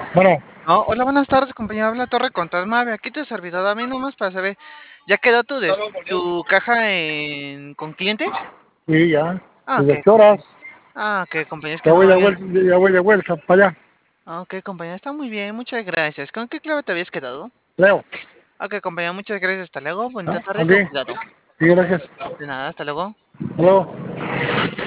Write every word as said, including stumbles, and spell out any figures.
Bueno, Oh, hola, buenas tardes, compañero. Habla Torre con Tasmave. Aquí tu servidor. A mí nomás para saber, ¿ya quedó tu, des- tu caja en, con clientes? sí, ya. Ah, ok, ¿Desde qué horas? compañero. Ah, ok, compañero. Es que Ya no voy me de habían. vuelta, ya voy de vuelta para allá. Ah, ok, compañero. Está muy bien. Muchas gracias. ¿Con qué clave te habías quedado? Leo. Ok, compañero. Muchas gracias. Hasta luego. Bonita ¿Ah? tarde. ¿Ok? Con cuidado. Sí, gracias. De nada. Hasta luego. Hasta luego.